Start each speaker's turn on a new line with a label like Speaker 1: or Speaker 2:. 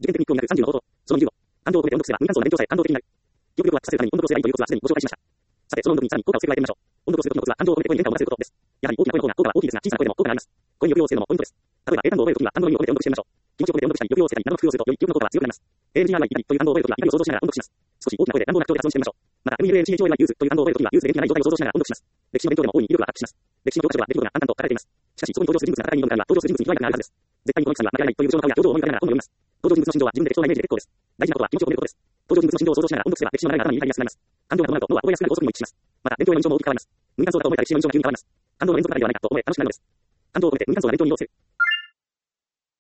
Speaker 1: 受験的に興味なく30の方法。その20を。感情を込めて音読すれば無感想な勉強さえ感動的になる。記憶力をアップさせるために音読をすればいいというコツはすでにご紹介しました。さて、その音読にさらに効果を付け加えてみましょう。音読をする時のコツは感情を込めて声に変化を持たせることです。やはり大きな声の方が効果は大きいですが、小さな声でも効果があります。声に抑揚をつけるのもポイントです。例えば、英単語を覚えるときには感情の意味を込めて音読してみましょう。気持ちを込めて音読したり、抑揚をつけたり、などの工夫をすると、より記憶の効果は強くなります。ANGRY という単語を覚えるときは、怒りを想像しながら音読します。少し大きな声で乱暴な口調で発音してみましょう。また、MUNCHOY ユーズという単語を覚えるときは、ユーズで元気がない状態を想像しながら音読します。歴史の勉強でも大いに威力がアップします。歴史の教科書では出来事が淡々と書かれています。しかし、そこに登場する人物が戦いに挑むからには、登場する人物に弱いがあるはずです。絶対にこの戦には負けられないという武将の顔や表情を思い浮かべながら本を読みます。登場人物の心情は自分で適当なイメージで結構です。大事なことは気持ちを込めることです。登場人物の心情を想像しながら音読すれば、歴史の流れが頭に入りやすくなります。感情が伴うと脳は覚えやすくなる法則にも一致します。また、勉強への印象も大きく変わります。無感想だと思えた歴史への印象が急に変わります。感動の連続だけではないかと思え楽しくなるのです。感情を込めて無感想な勉強に移動する。